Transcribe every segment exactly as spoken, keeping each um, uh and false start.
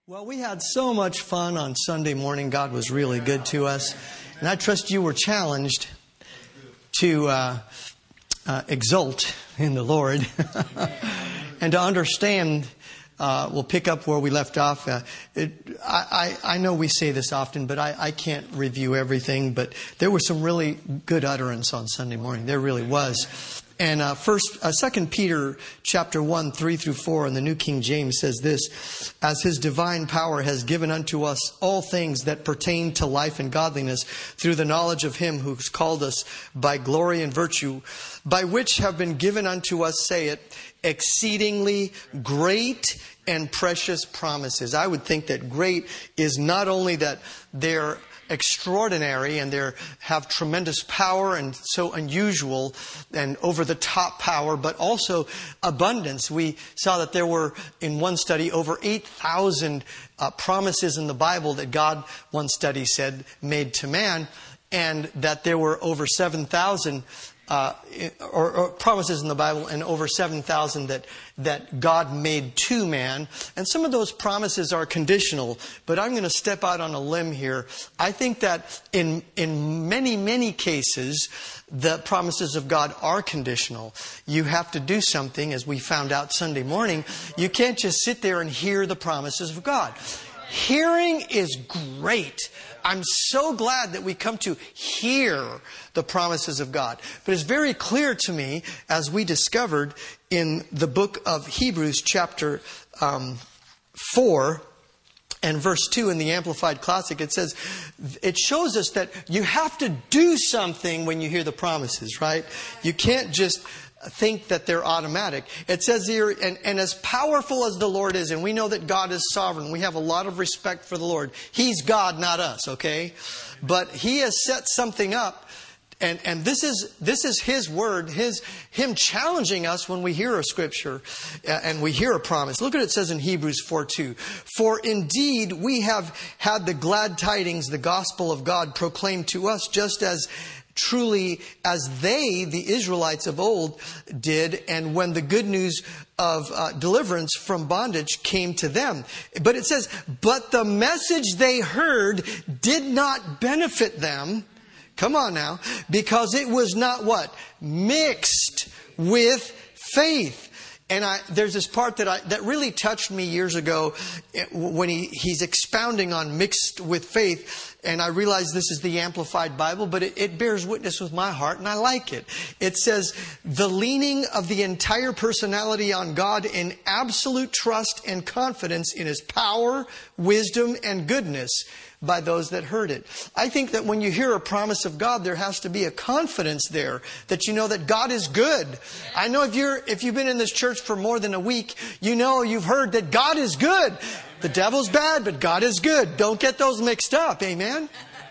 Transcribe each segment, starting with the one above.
Well, we had so much fun on Sunday morning. God was really good to us. And I trust you were challenged to uh, uh, exult in the Lord and to understand. Uh, we'll pick up where we left off. Uh, it, I, I, I know we say this often, but I, I can't review everything. But there was some really good utterance on Sunday morning. There really was. And uh, first, uh, Second Peter chapter one, three through four in the New King James says this: "As His divine power has given unto us all things that pertain to life and godliness, through the knowledge of Him who's called us by glory and virtue, by which have been given unto us, say it, exceedingly great and precious promises." I would think that great is not only that they're extraordinary and they have tremendous power and so unusual and over the top power, but also abundance. We saw that there were, in one study, over eight thousand uh, promises in the Bible that God, one study said, made to man, and that there were over seven thousand Uh, or, or promises in the Bible, and over seven thousand that that God made to man. And some of those promises are conditional, but I'm going to step out on a limb here. I think that in in many, many cases, the promises of God are conditional. You have to do something, as we found out Sunday morning. You can't just sit there and hear the promises of God. Hearing is great. I'm so glad that we come to hear the promises of God. But it's very clear to me, as we discovered in the book of Hebrews chapter um, four and verse two in the Amplified Classic, it says, it shows us that you have to do something when you hear the promises, right? You can't just think that they're automatic. It says here, and, and as powerful as the Lord is, and we know that God is sovereign, we have a lot of respect for the Lord. He's God, not us, okay? But He has set something up, and, and this is this is His word, His Him challenging us when we hear a scripture and we hear a promise. Look at what it says in Hebrews four two. "For indeed we have had the glad tidings, the gospel of God, proclaimed to us, just as truly as they, the Israelites of old, did, and when the good news of uh, deliverance from bondage came to them." But it says, "But the message they heard did not benefit them." Come on now. "Because it was not" what? "Mixed with faith." And I, there's this part that I, that really touched me years ago when he, he's expounding on mixed with faith. And I realize this is the Amplified Bible, but it, it bears witness with my heart, and I like it. It says, "The leaning of the entire personality on God in absolute trust and confidence in His power, wisdom, and goodness by those that heard it." I think that when you hear a promise of God, there has to be a confidence there that you know that God is good. I know if you're if you've been in this church for more than a week, you know you've heard that God is good. The devil's bad, but God is good. Don't get those mixed up. Amen?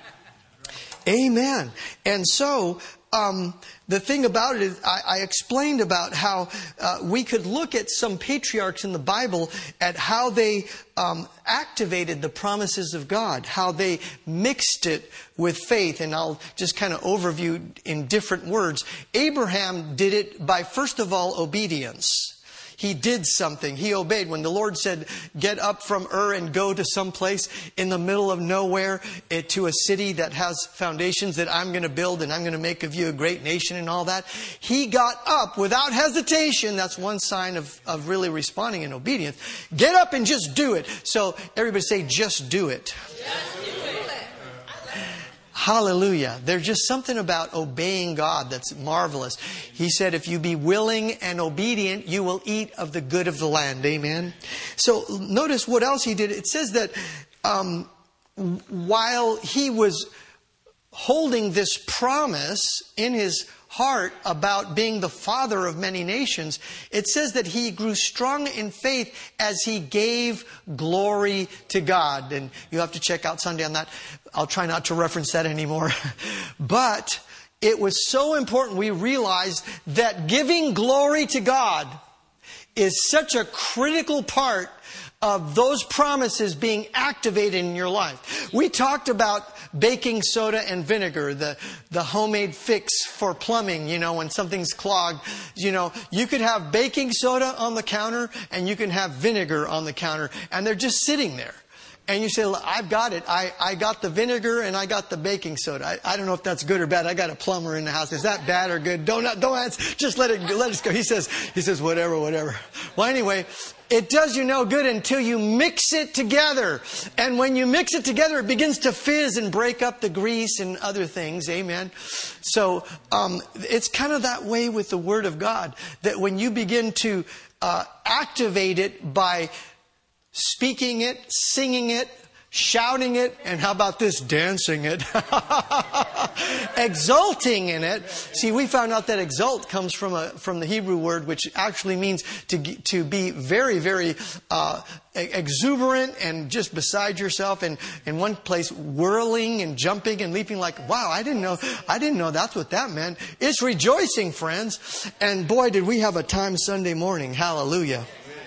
Amen. And so, um, the thing about it is, I, I explained about how uh, we could look at some patriarchs in the Bible at how they um, activated the promises of God, how they mixed it with faith. And I'll just kind of overview in different words. Abraham did it by, first of all, obedience. He did something. He obeyed. When the Lord said, "Get up from Ur and go to some place in the middle of nowhere, eh, to a city that has foundations that I'm going to build, and I'm going to make of you a great nation," and all that, he got up without hesitation. That's one sign of, of really responding in obedience. Get up and just do it. So everybody say, "Just do it." Just do it. Hallelujah. There's just something about obeying God that's marvelous. He said, "If you be willing and obedient, you will eat of the good of the land." Amen. So notice what else he did. It says that um, while he was holding this promise in his heart about being the father of many nations, it says that he grew strong in faith as he gave glory to God. And you have to check out Sunday on that. I'll try not to reference that anymore. But it was so important we realized that giving glory to God is such a critical part of those promises being activated in your life. We talked about baking soda and vinegar, the, the homemade fix for plumbing, you know, when something's clogged. You know, you could have baking soda on the counter and you can have vinegar on the counter, and they're just sitting there. And you say, I've got it. I, I got the vinegar and I got the baking soda. I, I don't know if that's good or bad. I got a plumber in the house. Is that bad or good? Don't, don't answer. Just let it, let it go. He says, he says, whatever, whatever. Well, anyway, it does you no good until you mix it together. And when you mix it together, it begins to fizz and break up the grease and other things. Amen. So, um, it's kind of that way with the Word of God, that when you begin to, uh, activate it by speaking it, singing it, shouting it, and how about this, dancing it, exulting in it. See, we found out that exult comes from a from the Hebrew word, which actually means to to be very, very uh, exuberant and just beside yourself. And in one place, whirling and jumping and leaping, like, wow, I didn't know, I didn't know that's what that meant. It's rejoicing, friends. And boy, did we have a time Sunday morning. Hallelujah.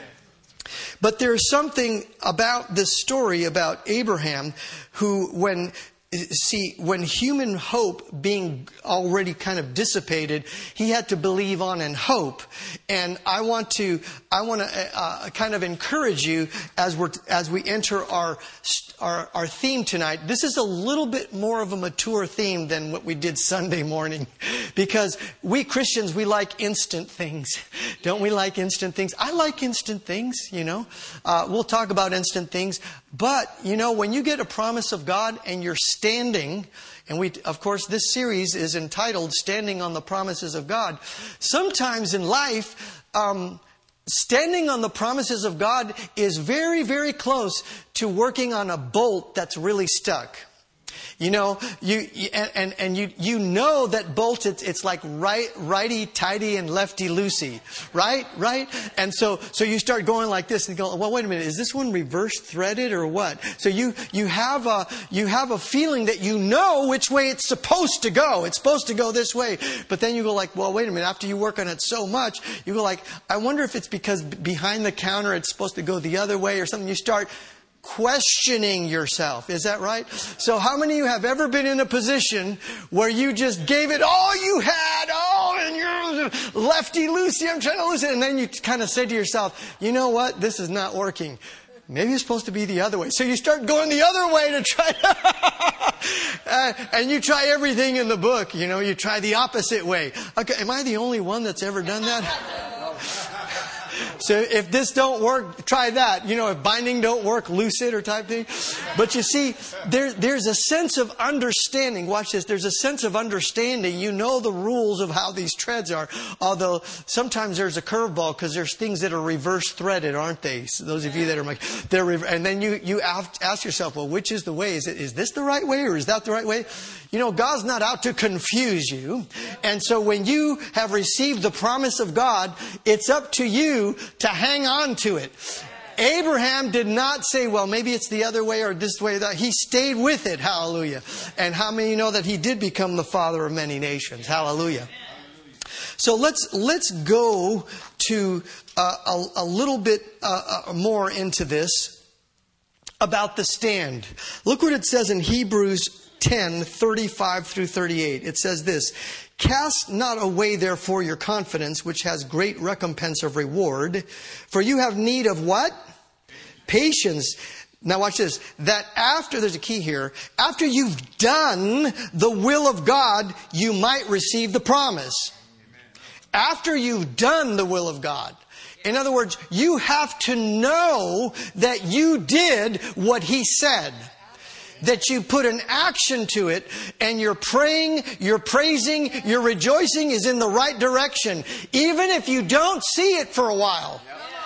But there's something about this story about Abraham who, when, see, when human hope being already kind of dissipated, he had to believe on in hope. And I want to, I want to uh, kind of encourage you as we're, as we enter our, our, our theme tonight. This is a little bit more of a mature theme than what we did Sunday morning, because we Christians, we like instant things. Don't we like instant things? I like instant things, you know. Uh, we'll talk about instant things. But, you know, when you get a promise of God and you're standing, and we, of course, this series is entitled Standing on the Promises of God. Sometimes in life, um, standing on the promises of God is very, very close to working on a bolt that's really stuck. You know, you, you and, and you, you know that bolt, it's, it's like right, righty, tighty and lefty, loosey. Right? Right? And so, so you start going like this and go, well, wait a minute, is this one reverse threaded or what? So you, you have a, you have a feeling that you know which way it's supposed to go. It's supposed to go this way. But then you go like, well, wait a minute, after you work on it so much, you go like, I wonder if it's because behind the counter it's supposed to go the other way or something. You start questioning yourself. Is that right? So how many of you have ever been in a position where you just gave it all you had? Oh, and you're lefty loosey, I'm trying to lose it. And then you kind of say to yourself, you know what? This is not working. Maybe it's supposed to be the other way. So you start going the other way to try. uh, and you try everything in the book. You know, you try the opposite way. Okay, am I the only one that's ever done that? So if this don't work, try that. You know, if binding don't work, loose it or type thing. But you see, there, there's a sense of understanding. Watch this. There's a sense of understanding. You know the rules of how these treads are. Although sometimes there's a curveball because there's things that are reverse threaded, aren't they? So those of you that are like, they're, and then you, you ask yourself, well, which is the way? Is it, is this the right way or is that the right way? You know, God's not out to confuse you. And so when you have received the promise of God, it's up to you to hang on to it. Abraham did not say, well, maybe it's the other way or this way. That he stayed with it. Hallelujah. And how many know that he did become the father of many nations? Hallelujah. So let's let's go to uh, a, a little bit uh, uh, more into this about the stand. Look what it says in Hebrews ten, thirty-five through thirty-eight. It says this: cast not away therefore your confidence, which has great recompense of reward. For you have need of what? Patience. Now watch this. That after, there's a key here, after you've done the will of God, you might receive the promise. After you've done the will of God. In other words, you have to know that you did what He said. That you put an action to it, and your praying, your praising, your rejoicing is in the right direction, even if you don't see it for a while.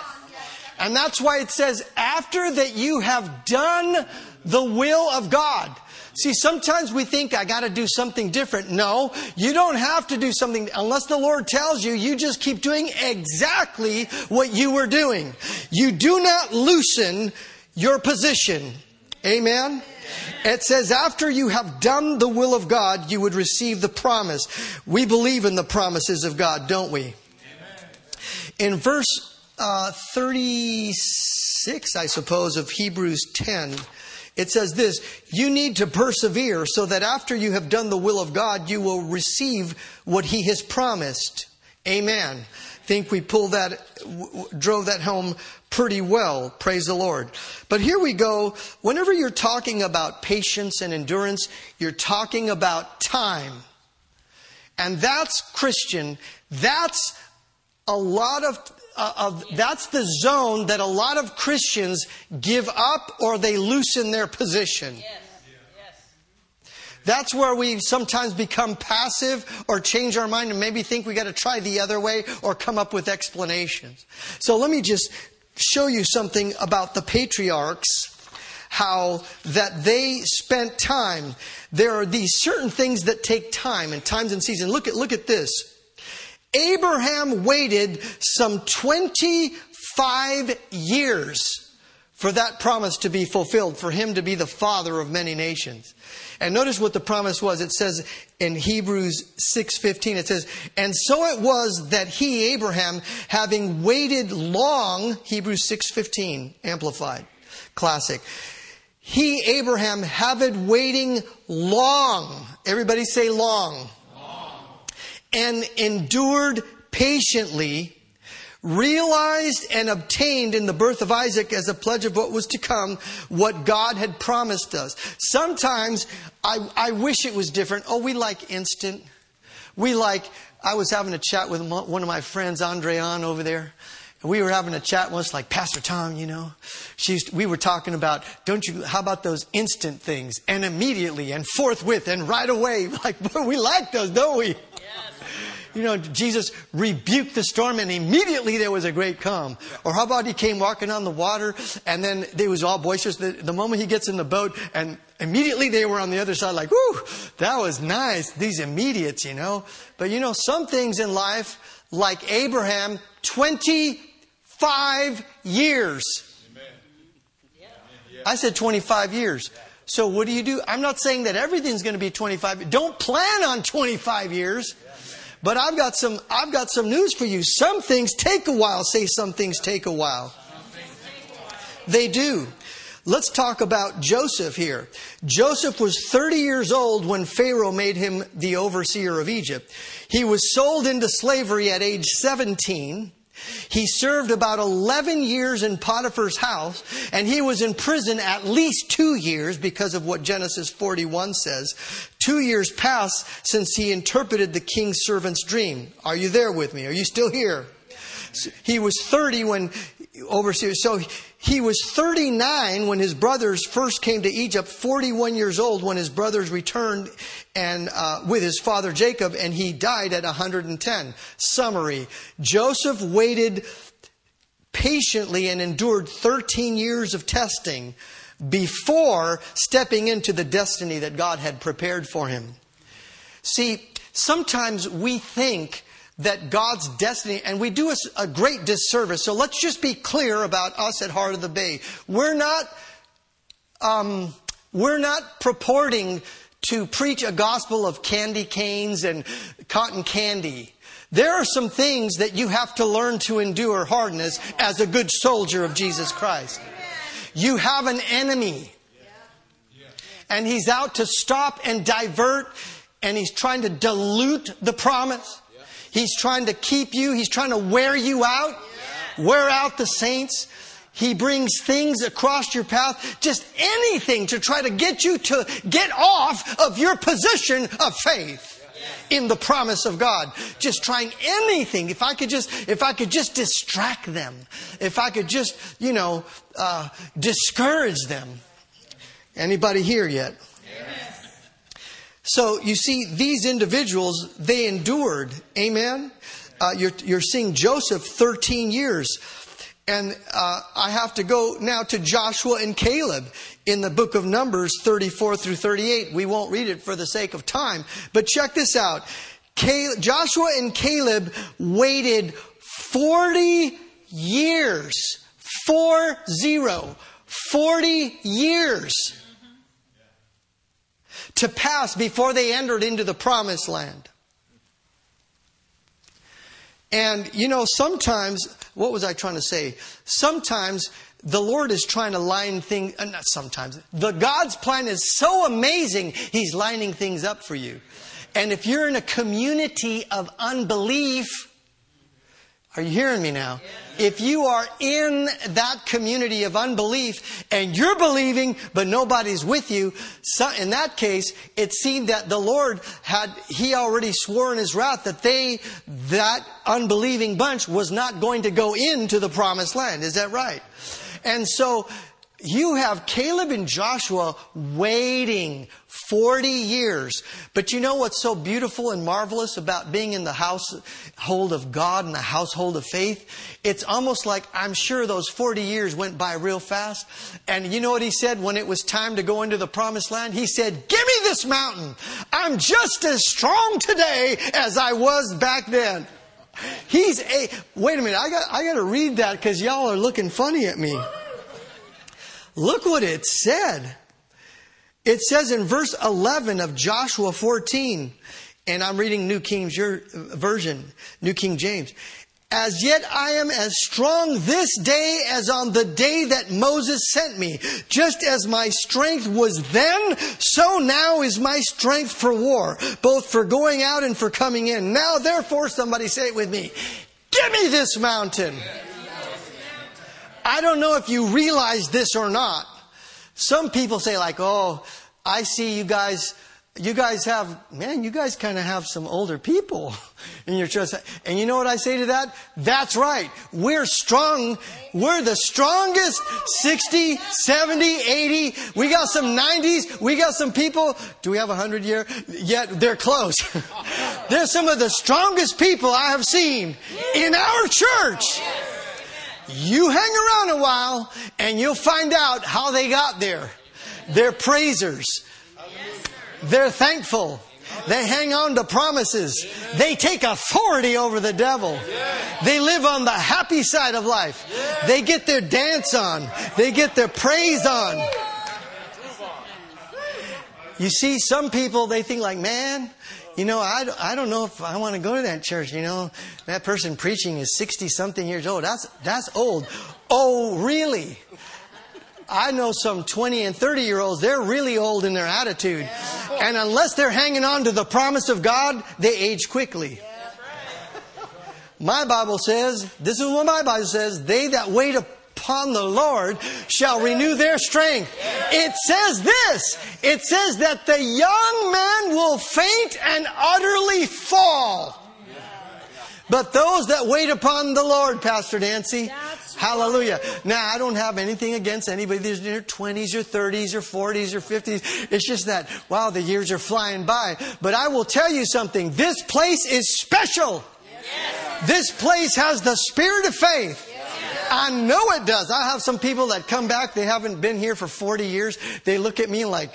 And that's why it says, after that you have done the will of God. See, sometimes we think, I got to do something different. No, you don't have to do something unless the Lord tells you. You just keep doing exactly what you were doing. You do not loosen your position. Amen. It says, after you have done the will of God, you would receive the promise. We believe in the promises of God, don't we? Amen. In verse uh, thirty, six, I suppose, of Hebrews ten. It says this: you need to persevere so that after you have done the will of God, you will receive what He has promised. Amen. I think we pulled that, drove that home pretty well. Praise the Lord. But here we go. Whenever you're talking about patience and endurance, you're talking about time. And that's Christian. That's a lot of Uh, of, that's the zone that a lot of Christians give up or they loosen their position. Yes. Yes. That's where we sometimes become passive or change our mind and maybe think we got to try the other way or come up with explanations. So let me just show you something about the patriarchs, how that they spent time. There are these certain things that take time and times and seasons. Look at, look at this. Abraham waited some twenty-five years for that promise to be fulfilled, for him to be the father of many nations. And notice what the promise was. It says in Hebrews six fifteen, it says, and so it was that he, Abraham, having waited long, Hebrews six fifteen, Amplified, Classic. He, Abraham, having waiting long, everybody say long. And endured patiently, realized and obtained in the birth of Isaac as a pledge of what was to come, what God had promised us. Sometimes I, I wish it was different. Oh, we like instant. We like, I was having a chat with one of my friends, Andrean, over there. And we were having a chat once, like, Pastor Tom, you know, she's, we were talking about, don't you, how about those instant things? And immediately and forthwith and right away. Like, we like those, don't we? You know, Jesus rebuked the storm and immediately there was a great calm. Or how about he came walking on the water and then it was all boisterous. The, the moment he gets in the boat and immediately they were on the other side like, whoo, that was nice. These immediates, you know. But you know, some things in life, like Abraham, twenty-five years. I said twenty-five years. So what do you do? I'm not saying that everything's going to be twenty-five. Don't plan on twenty-five years. But I've got some, I've got some news for you. Some things take a while. Say some things take a while. They do. Let's talk about Joseph here. Joseph was thirty years old when Pharaoh made him the overseer of Egypt. He was sold into slavery at age seventeen. He served about eleven years in Potiphar's house, and he was in prison at least two years because of what Genesis forty-one says. Two years passed since he interpreted the king's servant's dream. Are you there with me? Are you still here? He was thirty when overseer. So he was thirty-nine when his brothers first came to Egypt, forty-one years old when his brothers returned and uh, with his father Jacob, and he died at one hundred ten. Summary: Joseph waited patiently and endured thirteen years of testing before stepping into the destiny that God had prepared for him. See, sometimes we think that God's destiny, and we do us a great disservice. So let's just be clear about us at Heart of the Bay. We're not, um, we're not purporting to preach a gospel of candy canes and cotton candy. There are some things that you have to learn to endure hardness as a good soldier of Jesus Christ. You have an enemy, and he's out to stop and divert, and he's trying to dilute the promise. He's trying to keep you. He's trying to wear you out, wear out the saints. He brings things across your path, just anything to try to get you to get off of your position of faith in the promise of God. Just trying anything. If I could just, if I could just distract them, if I could just, you know, uh, discourage them. Anybody here yet? Yes. So you see, these individuals, they endured. Amen. Uh, you're, you're seeing Joseph thirteen years. And uh, I have to go now to Joshua and Caleb in the book of Numbers thirty-four through thirty-eight. We won't read it for the sake of time. But check this out. Caleb, Joshua and Caleb waited forty years. Four zero. forty years to pass before they entered into the promised land. And, you know, sometimes, what was I trying to say? Sometimes the Lord is trying to line things, uh, not sometimes, the God's plan is so amazing, He's lining things up for you. And if you're in a community of unbelief, are you hearing me now? If you are in that community of unbelief and you're believing but nobody's with you, so in that case, it seemed that the Lord had, He already swore in His wrath that they, that unbelieving bunch was not going to go into the promised land. Is that right? And so you have Caleb and Joshua waiting forty years. But you know what's so beautiful and marvelous about being in the household of God and the household of faith? It's almost like, I'm sure those forty years went by real fast. And you know what he said when it was time to go into the promised land? He said, give me this mountain. I'm just as strong today as I was back then. He's a, wait a minute, I got, I got to read that because y'all are looking funny at me. Look what it said. It says in verse eleven of Joshua fourteen, and I'm reading New King Version, New King James. As yet I am as strong this day as on the day that Moses sent me. Just as my strength was then, so now is my strength for war, both for going out and for coming in. Now therefore, somebody say it with me, give me this mountain. I don't know if you realize this or not. Some people say like, oh, I see you guys, you guys have, man, you guys kind of have some older people in your church. And you know what I say to that? That's right. We're strong. We're the strongest sixty, seventy, eighty. We got some nineties. We got some people. Do we have a hundred year? Yet they're close. They're some of the strongest people I have seen in our church. You hang around a while and you'll find out how they got there. They're praisers. They're thankful. They hang on to promises. They take authority over the devil. They live on the happy side of life. They get their dance on. They get their praise on. You see, some people, they think like, man, you know, I, I don't know if I want to go to that church. You know, that person preaching is sixty-something years old. That's that's old. Oh, really? I know some twenty and thirty-year-olds. They're really old in their attitude. And unless they're hanging on to the promise of God, they age quickly. My Bible says, this is what my Bible says, they that wait upon the Lord shall renew their strength. It says this. It says that the young man will faint and utterly fall. But those that wait upon the Lord, Pastor Nancy, that's hallelujah. Right. Now, I don't have anything against anybody that's in their twenties or thirties or forties or fifties. It's just that, wow, the years are flying by. But I will tell you something. This place is special. Yes. This place has the spirit of faith. Yes. I know it does. I have some people that come back. They haven't been here for forty years. They look at me like,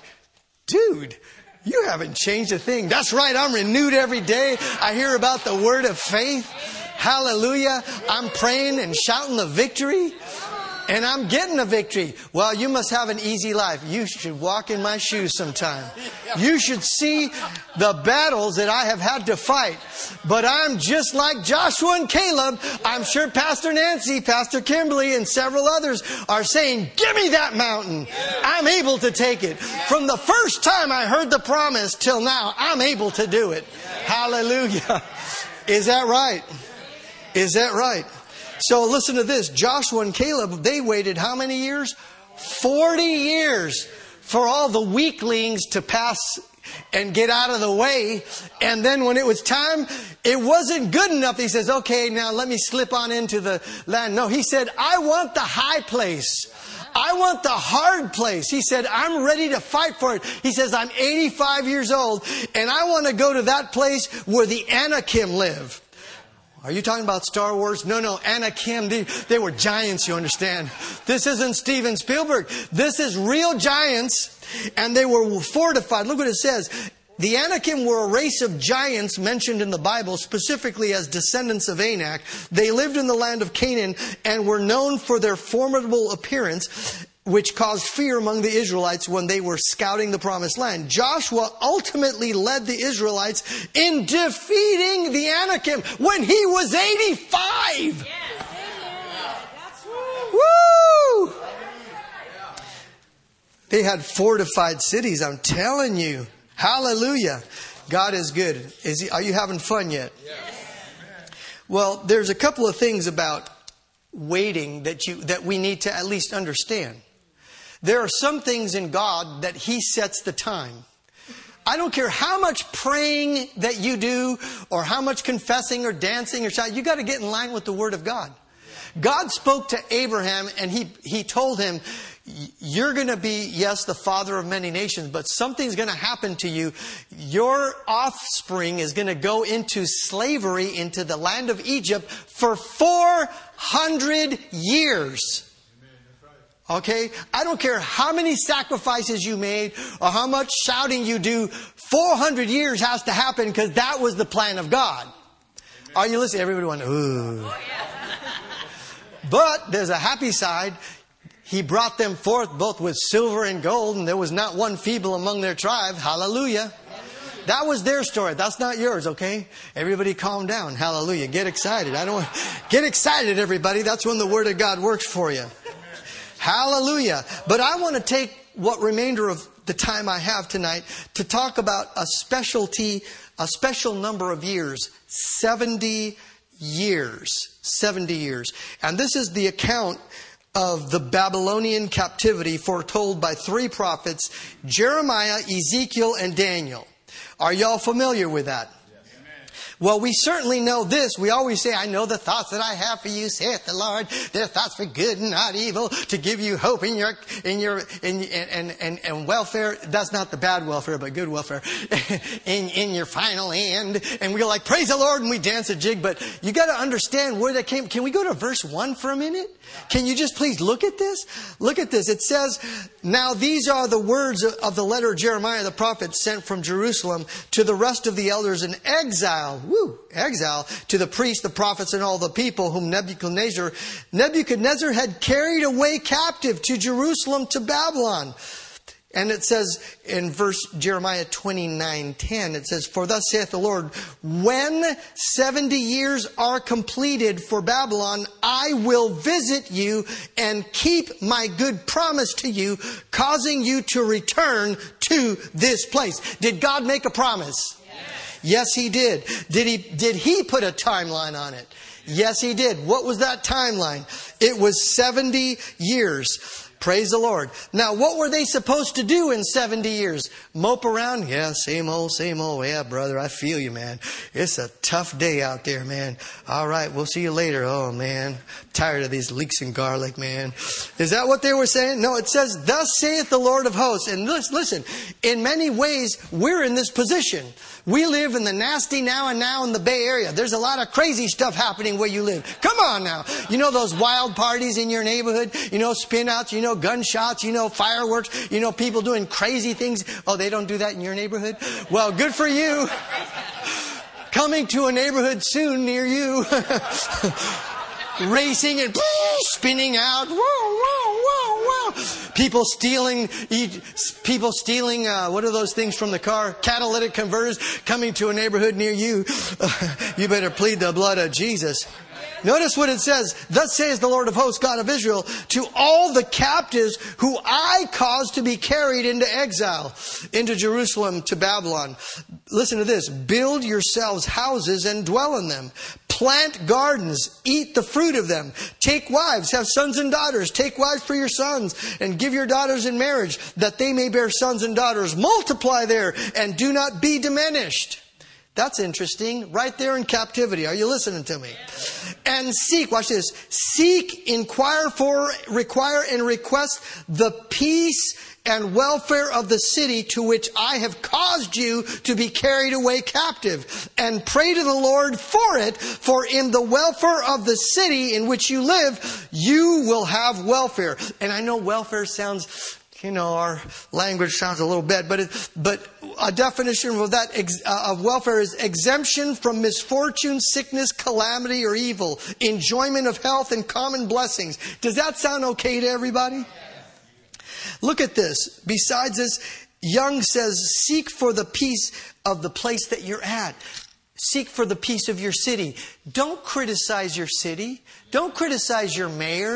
dude, you haven't changed a thing. That's right. I'm renewed every day. I hear about the word of faith. Hallelujah. I'm praying and shouting the victory. And I'm getting a victory. Well, you must have an easy life. You should walk in my shoes sometime. You should see the battles that I have had to fight. But I'm just like Joshua and Caleb. I'm sure Pastor Nancy, Pastor Kimberly, and several others are saying, give me that mountain. I'm able to take it. From the first time I heard the promise till now, I'm able to do it. Hallelujah. Is that right? Is that right? So listen to this. Joshua and Caleb, they waited how many years? forty years for all the weaklings to pass and get out of the way. And then when it was time, it wasn't good enough. He says, okay, now let me slip on into the land. No, he said, I want the high place. I want the hard place. He said, I'm ready to fight for it. He says, I'm eighty-five years old and I want to go to that place where the Anakim live. Are you talking about Star Wars? No, no, Anakim, they, they were giants, you understand. This isn't Steven Spielberg. This is real giants, and they were fortified. Look what it says. The Anakim were a race of giants mentioned in the Bible, specifically as descendants of Anak. They lived in the land of Canaan and were known for their formidable appearance, which caused fear among the Israelites when they were scouting the promised land. Joshua ultimately led the Israelites in defeating the Anakim when he was eighty-five. Yeah. Woo! They had fortified cities, I'm telling you. Hallelujah. God is good. Is he, are you having fun yet? Yes. Well, there's a couple of things about waiting that you that we need to at least understand. There are some things in God that He sets the time. I don't care how much praying that you do or how much confessing or dancing or shouting. You got to get in line with the Word of God. God spoke to Abraham and he, he told him, you're going to be, yes, the father of many nations, but something's going to happen to you. Your offspring is going to go into slavery into the land of Egypt for four hundred years. Okay? I don't care how many sacrifices you made or how much shouting you do. four hundred years has to happen because that was the plan of God. Amen. Are you listening? Everybody went, ooh. Oh, yeah. But there's a happy side. He brought them forth both with silver and gold, and there was not one feeble among their tribe. Hallelujah. Hallelujah. That was their story. That's not yours, okay? Everybody calm down. Hallelujah. Get excited. I don't want, get excited, everybody. That's when the Word of God works for you. Hallelujah. But I want to take what remainder of the time I have tonight to talk about a specialty, a special number of years. seventy years. seventy years. And this is the account of the Babylonian captivity foretold by three prophets, Jeremiah, Ezekiel, and Daniel. Are y'all familiar with that? Well, we certainly know this. We always say, I know the thoughts that I have for you, saith the Lord. They're thoughts for good and not evil, to give you hope in your, in your, in, and, and, and welfare. That's not the bad welfare, but good welfare. in, in your final end. And we're like, praise the Lord, and we dance a jig. But you got to understand where that came. Can we go to verse one for a minute? Can you just please look at this? Look at this. It says, now these are the words of the letter Jeremiah the prophet sent from Jerusalem to the rest of the elders in exile. Woo, exile to the priests, the prophets, and all the people whom Nebuchadnezzar, Nebuchadnezzar had carried away captive to Jerusalem to Babylon. And it says in verse Jeremiah twenty-nine ten, it says, for thus saith the Lord, when seventy years are completed for Babylon, I will visit you and keep my good promise to you, causing you to return to this place. Did God make a promise? Yes, yes He did. Did he, did he put a timeline on it? Yes, He did. What was that timeline? It was seventy years. Praise the Lord. Now, what were they supposed to do in seventy years? Mope around? Yeah, same old, same old. Yeah, brother, I feel you, man. It's a tough day out there, man. All right, we'll see you later. Oh, man, tired of these leeks and garlic, man. Is that what they were saying? No, it says, thus saith the Lord of hosts. And listen, in many ways, we're in this position. We live in the nasty now and now in the Bay Area. There's a lot of crazy stuff happening where you live. Come on now. You know those wild parties in your neighborhood? You know spin outs? You know gunshots? You know fireworks? You know people doing crazy things? Oh, they don't do that in your neighborhood? Well, good for you. Coming to a neighborhood soon near you. Racing and spinning out. Whoa, whoa, whoa, whoa. People stealing, people stealing, uh, what are those things from the car? Catalytic converters coming to a neighborhood near you. You better plead the blood of Jesus. Notice what it says. Thus says the Lord of hosts, God of Israel, to all the captives who I caused to be carried into exile, into Jerusalem to Babylon. Listen to this. Build yourselves houses and dwell in them. Plant gardens, eat the fruit of them. Take wives, have sons and daughters. Take wives for your sons and give your daughters in marriage, that they may bear sons and daughters. Multiply there and do not be diminished. That's interesting. Right there in captivity. Are you listening to me? And seek, watch this. Seek, inquire for, require, and request the peace and welfare of the city to which I have caused you to be carried away captive. And pray to the Lord for it, for in the welfare of the city in which you live, you will have welfare. And I know welfare sounds, you know, our language sounds a little bad, but it, but a definition of that ex, uh, of welfare is exemption from misfortune, sickness, calamity, or evil, enjoyment of health and common blessings. Does that sound okay to everybody? Look at this. Besides this, Young says, seek for the peace of the place that you're at. Seek for the peace of your city. Don't criticize your city. Don't criticize your mayor.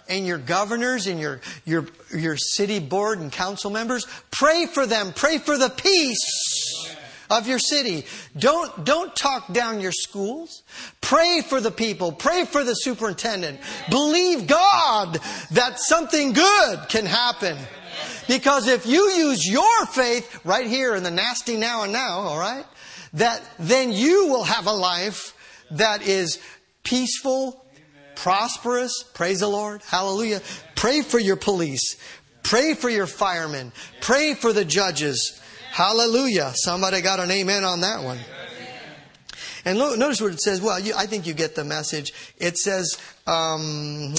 and your governors and your, your, your city board and council members. Pray for them. Pray for the peace of your city. Don't, don't talk down your schools. Pray for the people. Pray for the superintendent. Believe God that something good can happen. Because if you use your faith right here in the nasty now and now, all right, that then you will have a life that is peaceful, prosperous. Praise the Lord. Hallelujah. Pray for your police. Pray for your firemen. Pray for the judges. Hallelujah. Somebody got an amen on that one. And notice what it says. Well, you, I think you get the message. It says, um,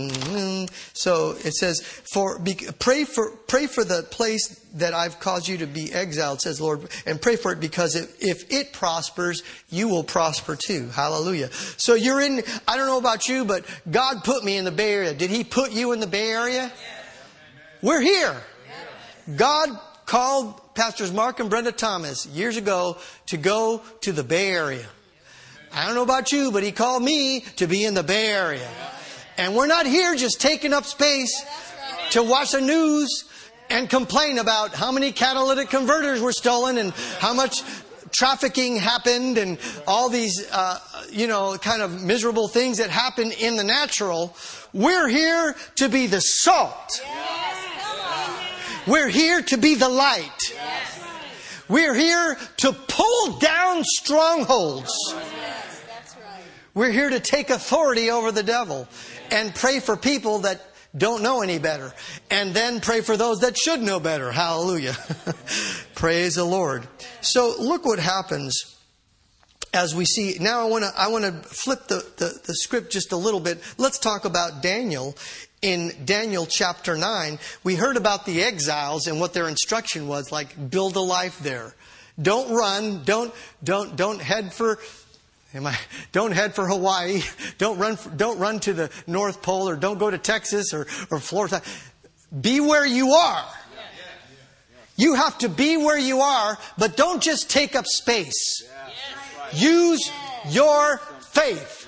so it says, for be, pray for pray for the place that I've caused you to be exiled, says Lord, and pray for it because if, if it prospers, you will prosper too. Hallelujah. So you're in, I don't know about you, but God put me in the Bay Area. Did He put you in the Bay Area? We're here. God called Pastors Mark and Brenda Thomas years ago to go to the Bay Area. I don't know about you, but He called me to be in the Bay Area. And we're not here just taking up space to watch the news and complain about how many catalytic converters were stolen and how much trafficking happened and all these, uh, you know, kind of miserable things that happen in the natural. We're here to be the salt. We're here to be the light. We're here to pull down strongholds. We're here to take authority over the devil and pray for people that don't know any better. And then pray for those that should know better. Hallelujah. Praise the Lord. So look what happens as we see. Now I want to I want to flip the, the, the script just a little bit. Let's talk about Daniel. In Daniel chapter nine, we heard about the exiles and what their instruction was, like build a life there. Don't run. Don't don't don't head for. Am I? Don't head for Hawaii. Don't run. For, don't run to the North Pole, or don't go to Texas or or Florida. Be where you are. You have to be where you are, but don't just take up space. Use your faith.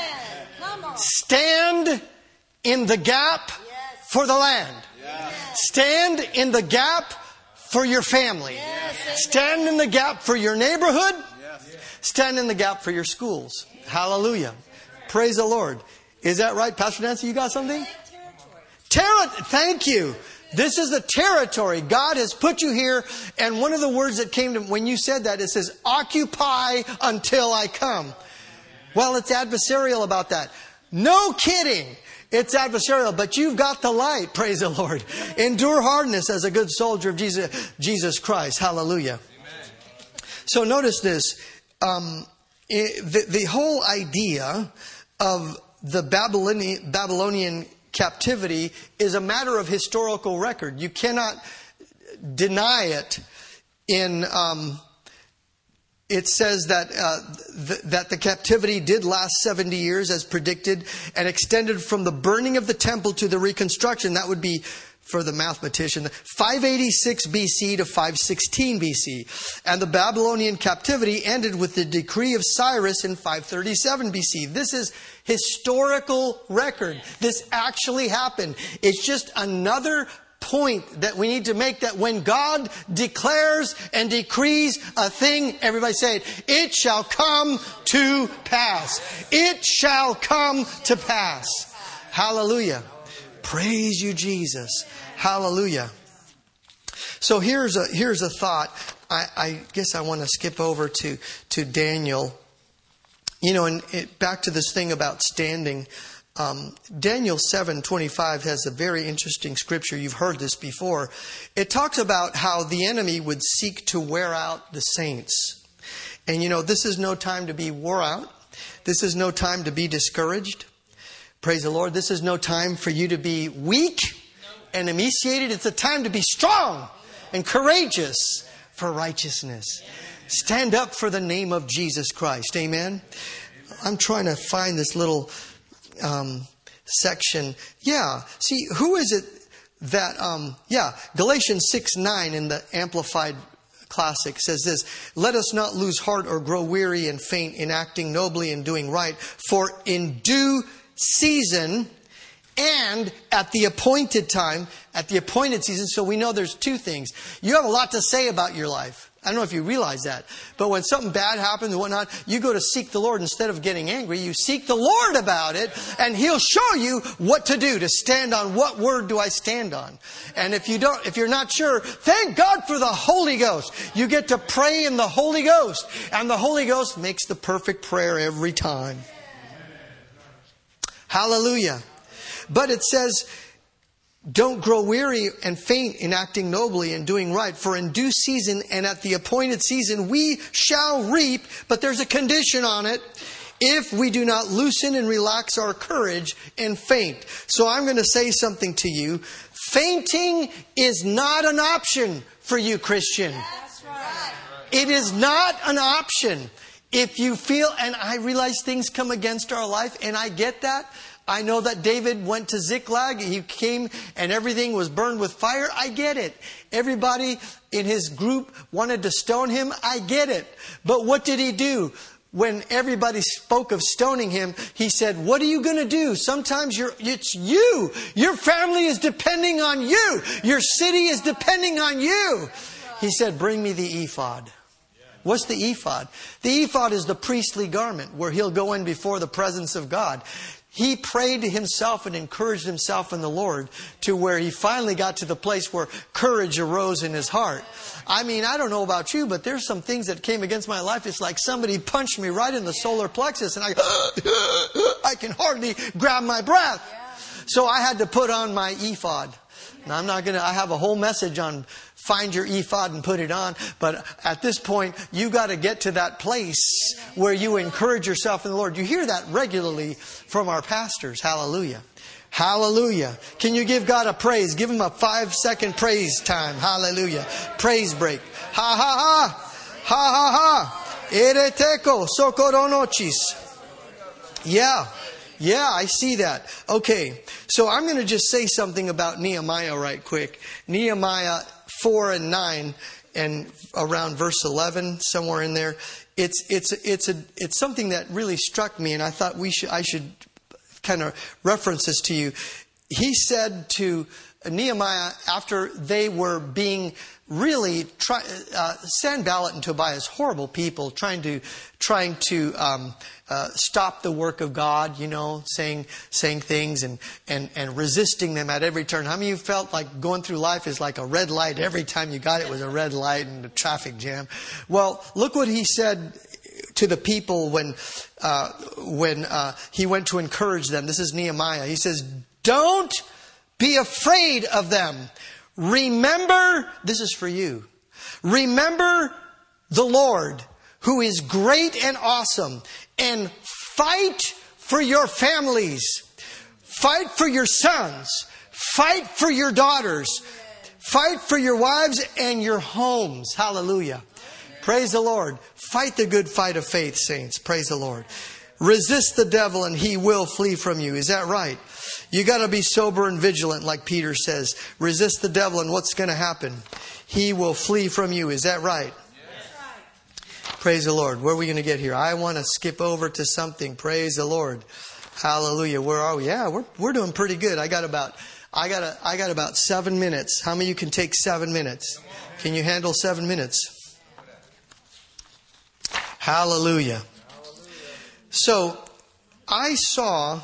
Stand in the gap for the land. Stand in the gap for your family. Stand in the gap for your neighborhood. Stand in the gap for your schools. Hallelujah. Praise the Lord. Is that right, Pastor Nancy? You got something? Terri- Thank you. This is the territory. God has put you here. And one of the words that came to when you said that, it says, occupy until I come. Well, it's adversarial about that. No kidding. It's adversarial, but you've got the light. Praise the Lord. Endure hardness as a good soldier of Jesus, Jesus Christ. Hallelujah. Amen. So notice this. Um, it, the, the whole idea of the Babylonian, Babylonian captivity is a matter of historical record. You cannot deny it. In um, it says that uh, th- that the captivity did last seventy years as predicted and extended from the burning of the temple to the reconstruction. That would be, for the mathematician, five eighty-six B C to five sixteen B C. And the Babylonian captivity ended with the decree of Cyrus in five thirty-seven B C. This is historical record. This actually happened. It's just another point that we need to make, that when God declares and decrees a thing, everybody say it, it shall come to pass. It shall come to pass. Hallelujah. Praise you, Jesus. Hallelujah. So here's a here's a thought. I, I guess I want to skip over to, to Daniel. You know, and it, back to this thing about standing. Um, Daniel seven twenty-five has a very interesting scripture. You've heard this before. It talks about how the enemy would seek to wear out the saints. And you know, this is no time to be wore out. This is no time to be discouraged. Praise the Lord. This is no time for you to be weak and emaciated. It's a time to be strong and courageous for righteousness. Stand up for the name of Jesus Christ. Amen. I'm trying to find this little um, section. Yeah. See, who is it that, um, yeah, Galatians six nine in the Amplified Classic says this: let us not lose heart or grow weary and faint in acting nobly and doing right, for in due season, and at the appointed time, at the appointed season. So we know there's two things. You have a lot to say about your life. I don't know if you realize that. But when something bad happens and whatnot, you go to seek the Lord instead of getting angry. You seek the Lord about it, and He'll show you what to do, to stand on. What word do I stand on? And if you don't, if you're not sure, thank God for the Holy Ghost. You get to pray in the Holy Ghost. And the Holy Ghost makes the perfect prayer every time. Hallelujah. But it says, don't grow weary and faint in acting nobly and doing right. For in due season and at the appointed season we shall reap. But there's a condition on it. If we do not loosen and relax our courage and faint. So I'm going to say something to you. Fainting is not an option for you, Christian. That's right. It is not an option. If you feel, and I realize things come against our life, and I get that. I know that David went to Ziklag. He came and everything was burned with fire. I get it. Everybody in his group wanted to stone him. I get it. But what did he do? When everybody spoke of stoning him, he said, what are you going to do? Sometimes you're, it's you. Your family is depending on you. Your city is depending on you. He said, bring me the ephod. What's the ephod? The ephod is the priestly garment where he'll go in before the presence of God. He prayed to himself and encouraged himself in the Lord to where he finally got to the place where courage arose in his heart. I mean, I don't know about you, but there's some things that came against my life. It's like somebody punched me right in the solar plexus and I, I can hardly grab my breath. So I had to put on my ephod. Now I'm not going to, I have a whole message on find your ephod and put it on. But at this point, you got to get to that place where you encourage yourself in the Lord. You hear that regularly from our pastors. Hallelujah. Hallelujah. Can you give God a praise? Give Him a five second praise time. Hallelujah. Praise break. Ha ha ha. Ha ha ha. Ereteko sokoronochis. Yeah. Yeah, I see that. Okay. So I'm going to just say something about Nehemiah right quick. Nehemiah four and nine and around verse eleven, somewhere in there. It's, it's, it's a, it's something that really struck me, and I thought we should, I should kind of reference this to you. He said to Nehemiah, after they were being really try, uh, Sanballat and Tobias, horrible people, trying to trying to um, uh, stop the work of God, you know, saying saying things and, and and resisting them at every turn. How many of you felt like going through life is like a red light? Every time you got it was a red light and a traffic jam. Well, look what he said to the people when uh, when uh, he went to encourage them. This is Nehemiah. He says, "Don't be afraid of them. Remember," this is for you, "remember the Lord, who is great and awesome, and fight for your families. Fight for your sons. Fight for your daughters. Fight for your wives and your homes." Hallelujah. Praise the Lord. Fight the good fight of faith, saints. Praise the Lord. Resist the devil and he will flee from you. Is that right? You got to be sober and vigilant, like Peter says. Resist the devil and what's going to happen? He will flee from you. Is that right? Yes. Praise the Lord. Where are we going to get here? I want to skip over to something. Praise the Lord. Hallelujah. Where are we? Yeah, we're we're doing pretty good. I got about I got a, I got about seven minutes. How many of you can take seven minutes? Can you handle seven minutes? Hallelujah. So I saw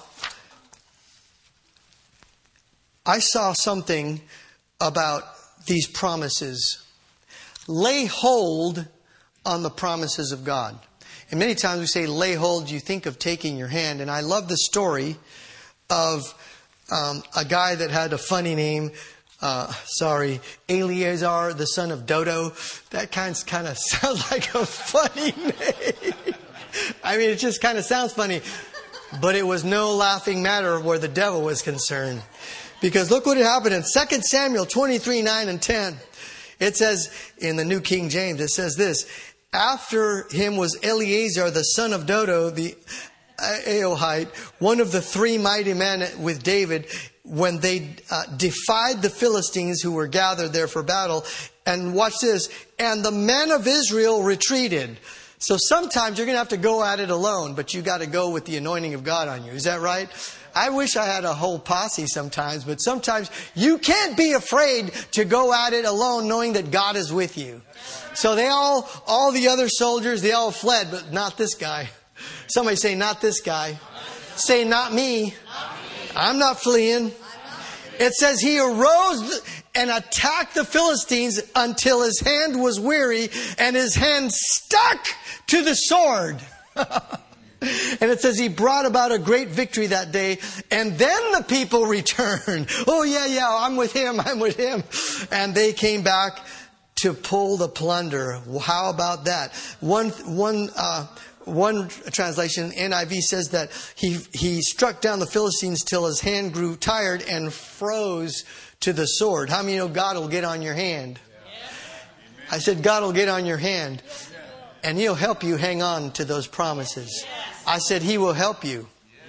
I saw something about these promises. Lay hold on the promises of God. And many times we say lay hold, you think of taking your hand. And I love the story of um, a guy that had a funny name. Uh, sorry, Eleazar, the son of Dodo. That kind of, kind of sounds like a funny name. I mean, it just kind of sounds funny. But it was no laughing matter where the devil was concerned. Because look what happened in Second Samuel twenty-three, nine and ten. It says in the New King James, it says this. After him was Eleazar, the son of Dodo, the Ahohite, one of the three mighty men with David, when they uh, defied the Philistines who were gathered there for battle. And watch this. And the men of Israel retreated. So sometimes you're going to have to go at it alone, but you got to go with the anointing of God on you. Is that right? I wish I had a whole posse sometimes, but sometimes you can't be afraid to go at it alone knowing that God is with you. So they all, all the other soldiers, they all fled, but not this guy. Somebody say, not this guy. Say, not me. I'm not fleeing. It says he arose and attacked the Philistines until his hand was weary and his hand stuck to the sword. And it says he brought about a great victory that day. And then the people returned. Oh, yeah, yeah, I'm with him. I'm with him. And they came back to pull the plunder. How about that? One, one, uh, one translation, N I V, says that he, he struck down the Philistines till his hand grew tired and froze to the sword. How many know God will get on your hand? I said, God will get on your hand. And He'll help you hang on to those promises. I said, He will help you.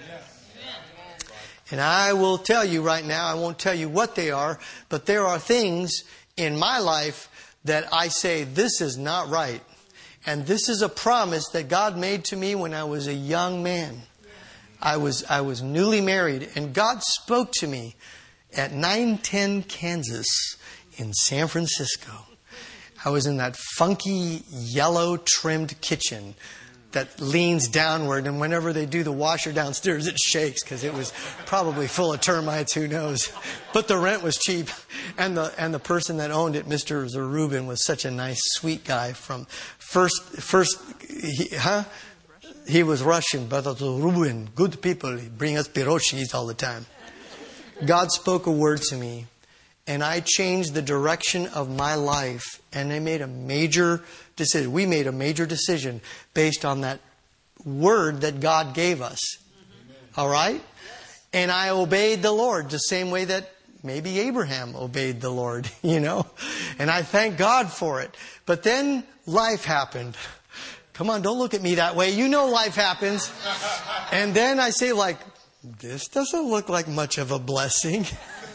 And I will tell you right now, I won't tell you what they are, but there are things in my life that I say, this is not right. And this is a promise that God made to me when I was a young man. I was I was newly married, and God spoke to me at nine ten Kansas in San Francisco. I was in that funky yellow trimmed kitchen that leans downward, and whenever they do the washer downstairs, it shakes because it was probably full of termites, who knows. But the rent was cheap, and the and the person that owned it, Mister Zarubin, was such a nice, sweet guy from first first he, huh? He was Russian, but Zarubin, good people. He bring us piroshis all the time. God spoke a word to me, and I changed the direction of my life, and I made a major decision. We made a major decision based on that word that God gave us. All right? And I obeyed the Lord the same way that maybe Abraham obeyed the Lord, you know. And I thank God for it. But then life happened. Come on, don't look at me that way. You know life happens. And then I say, like, this doesn't look like much of a blessing.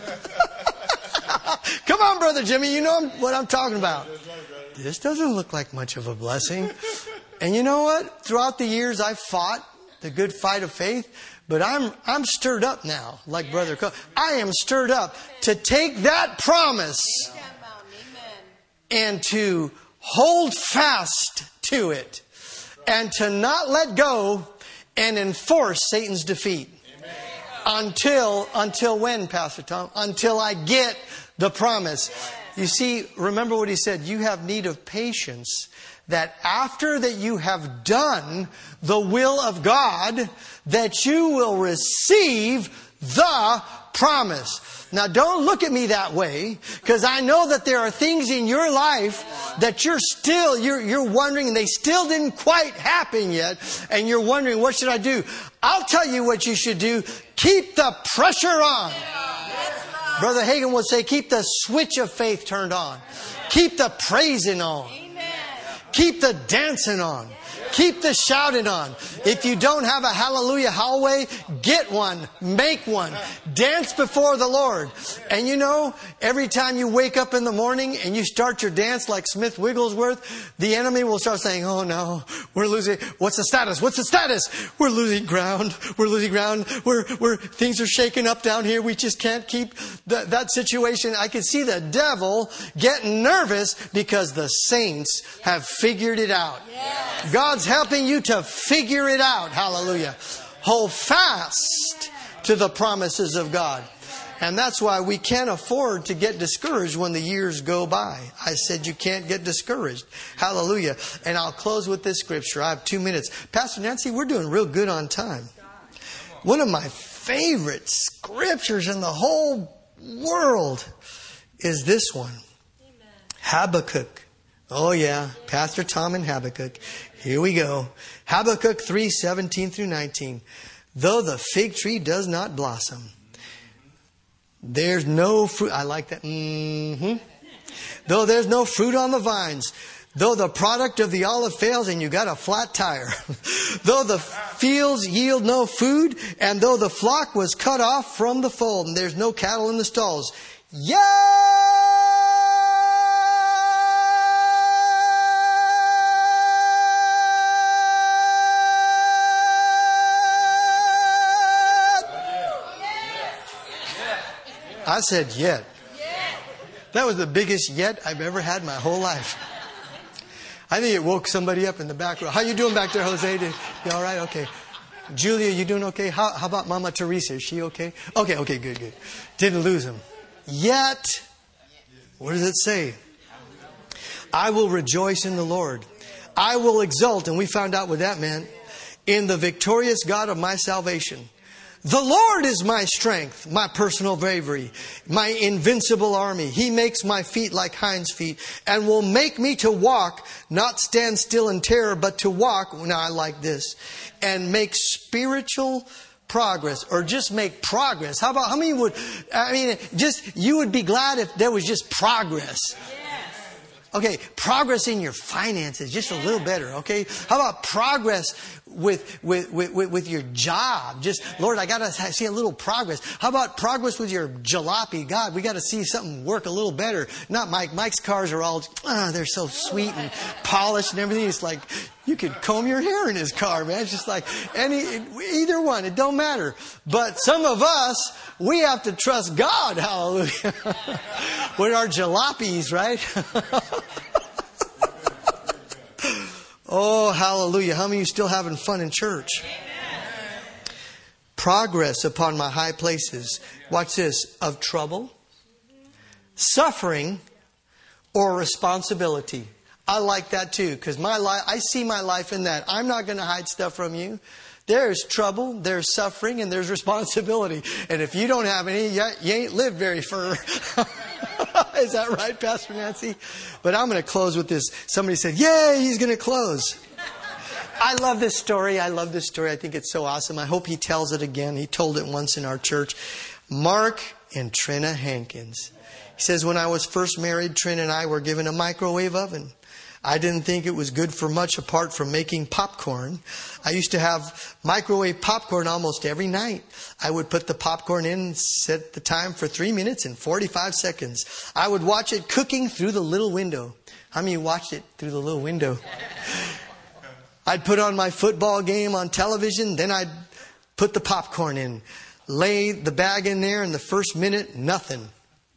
Come on, Brother Jimmy, you know what I'm talking about. This doesn't look like much of a blessing. And you know what? Throughout the years, I've fought the good fight of faith, but I'm I'm stirred up now, like Brother Co. I am stirred up to take that promise and to hold fast to it and to not let go and enforce Satan's defeat. Until, until when, Pastor Tom? Until I get the promise. You see, remember what he said. You have need of patience, that after that you have done the will of God, that you will receive the promise. Now, don't look at me that way, because I know that there are things in your life that you're still, you're, you're wondering, and they still didn't quite happen yet, and you're wondering, what should I do? I'll tell you what you should do. Keep the pressure on. Brother Hagin will say, keep the switch of faith turned on. Keep the praising on. Keep the dancing on. Keep the shouting on. If you don't have a hallelujah hallway, get one. Make one. Dance before the Lord. And you know, every time you wake up in the morning and you start your dance like Smith Wigglesworth, the enemy will start saying, oh no, we're losing. What's the status? What's the status? We're losing ground. We're losing ground. We're, we're, things are shaking up down here. We just can't keep the, that situation. I can see the devil getting nervous because the saints have figured it out. God's helping you to figure it out. Hallelujah. Hold fast to the promises of God. And that's why we can't afford to get discouraged when the years go by. I said you can't get discouraged. Hallelujah. And I'll close with this scripture. I have two minutes. Pastor Nancy, we're doing real good on time. One of my favorite scriptures in the whole world is this one. Habakkuk. Oh yeah, Pastor Tom and Habakkuk. Here we go. Habakkuk three, seventeen through nineteen. Though the fig tree does not blossom, there's no fruit. I like that. Mm-hmm. Though there's no fruit on the vines, though the product of the olive fails and you got a flat tire, though the fields yield no food, and though the flock was cut off from the fold, and there's no cattle in the stalls, yeah. I said yet. That was the biggest yet I've ever had in my whole life. I think it woke somebody up in the back row. How you doing back there, Jose? You all right? Okay. Julia, you doing okay? How, how about Mama Teresa? Is she okay? Okay, okay, good, good. Didn't lose him. Yet, what does it say? I will rejoice in the Lord. I will exult, and we found out what that meant, in the victorious God of my salvation. The Lord is my strength, my personal bravery, my invincible army. He makes my feet like hinds' feet and will make me to walk, not stand still in terror, but to walk, now I like this, and make spiritual progress, or just make progress. How about, how many would, I mean, just, you would be glad if there was just progress. Okay, progress in your finances, just a little better, okay? How about progress with with with, with your job? Just, Lord, I got to see a little progress. How about progress with your jalopy? God, we got to see something work a little better. Not Mike. Mike's cars are all, ah, they're so sweet and polished and everything. It's like, you could comb your hair in his car, man. It's just like, any, either one, it don't matter. But some of us, we have to trust God, hallelujah. With our jalopies, right? Oh, hallelujah. How many of you still having fun in church? Progress upon my high places. Watch this. Of trouble, suffering, or responsibility. I like that too, because my life, I see my life in that. I'm not going to hide stuff from you. There's trouble, there's suffering, and there's responsibility. And if you don't have any, you ain't lived very far. Is that right, Pastor Nancy? But I'm going to close with this. Somebody said, yay, he's going to close. I love this story. I love this story. I think it's so awesome. I hope he tells it again. He told it once in our church. Mark and Trina Hankins. He says, when I was first married, Trina and I were given a microwave oven. I didn't think it was good for much apart from making popcorn. I used to have microwave popcorn almost every night. I would put the popcorn in, set the time for three minutes and forty-five seconds. I would watch it cooking through the little window. How many watched it through the little window? I'd put on my football game on television. Then I'd put the popcorn in, lay the bag in there, and the first minute, nothing.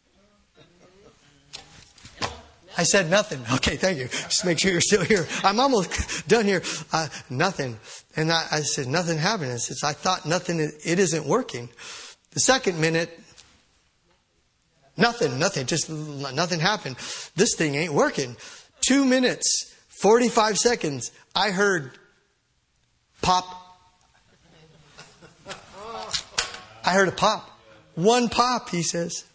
I said nothing. Okay, thank you. Just make sure you're still here. I'm almost done here. Uh, nothing. And I, I said, nothing happened. I said, I thought nothing, it isn't working. The second minute, nothing, nothing, just nothing happened. This thing ain't working. Two minutes, forty-five seconds, I heard pop. I heard a pop. One pop, he says.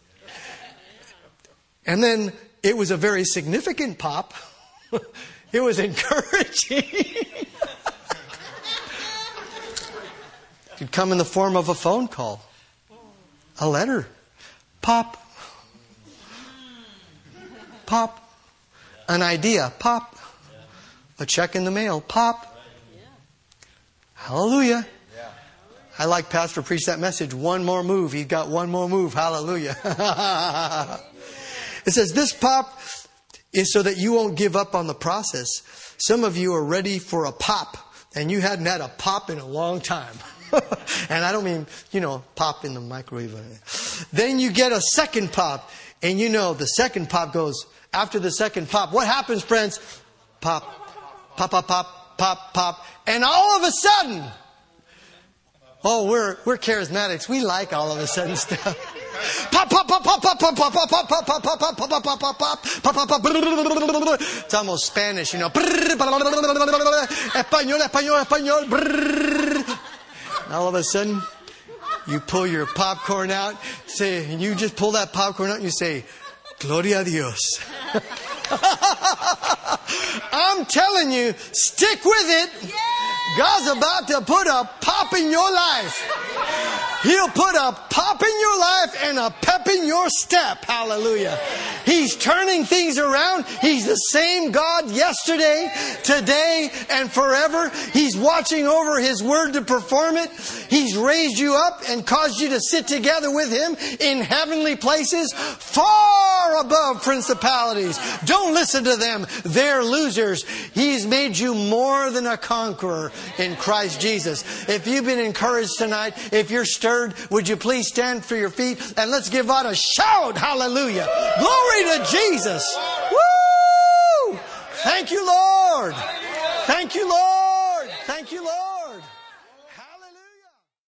And then it was a very significant pop. It was encouraging. It could come in the form of a phone call, a letter, pop, pop, an idea, pop, a check in the mail, pop. Hallelujah. I like Pastor preach that message. One more move. He got one more move. Hallelujah. It says this pop is so that you won't give up on the process. Some of you are ready for a pop, and you hadn't had a pop in a long time. And I don't mean, you know, pop in the microwave. Then you get a second pop, and you know the second pop goes after the second pop. What happens, friends? Pop, pop, pop, pop, pop, pop. And all of a sudden, oh, we're we're charismatics. We like all of a sudden stuff. Pop, pop, pop, pop, pop, pop, pop, pop, pop, pop, pop, pop, pop, pop, pop, pop, pop, pop, pop. It's almost Spanish, you know. Español, español, español. All of a sudden, you pull your popcorn out, say, and you just pull that popcorn out and you say, Gloria a Dios. I'm telling you, stick with it. God's about to put a pop in your life. He'll put a pop in your life and a pep in your step. Hallelujah. He's turning things around. He's the same God yesterday, today, and forever. He's watching over His word to perform it. He's raised you up and caused you to sit together with Him in heavenly places, far far above principalities. Don't listen to them. They're losers. He's made you more than a conqueror in Christ Jesus. If you've been encouraged tonight, if you're stirred, would you please stand for your feet and let's give out a shout. Hallelujah. Glory to Jesus. Woo! Thank you, Lord. Thank you, Lord. Thank you, Lord.